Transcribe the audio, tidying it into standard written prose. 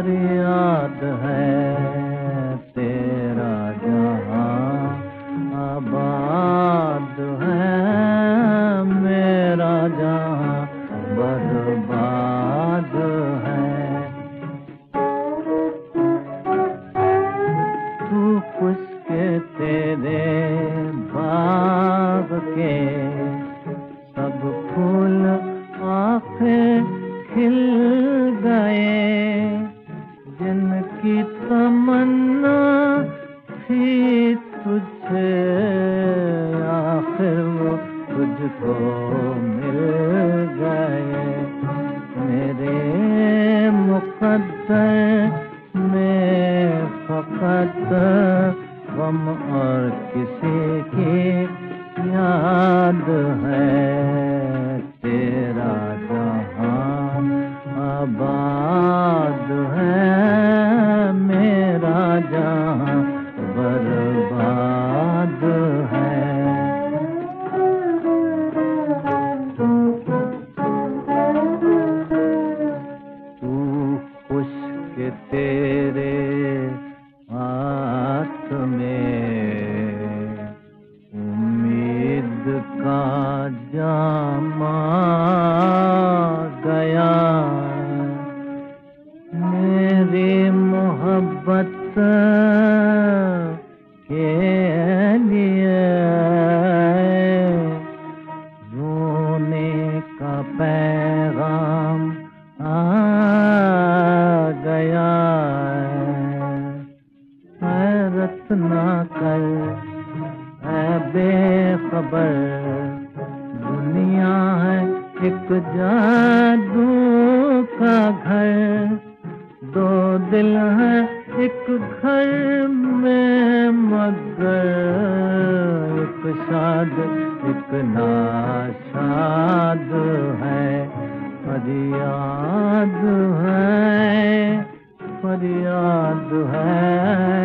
फरियाद है तेरा जहां आबाद है, मेरा जहां बर्बाद है। तू खुश के तेरे बाग के सब फूल आंखें खिल गए, जिनकी तमन्ना थी तुझसे आखिर वो तुझको मिल गए। मेरे मुकद्दर में फकत गम और किसी की याद है, तेरा जहां आबाद है, मेरा जहां बर्बाद है। तू खुश के तेरे हाथ में उम्मीद का जामा गया, मेरी मोहब्बत के लिए रोने का पैगाम आ गया। हैरत ना कर ऐ बेखबर, दुनिया है एक जादू का घर, दो दिल है एक घर में मगर एक शाद एक नाशाद है। फरियाद है, फरियाद है।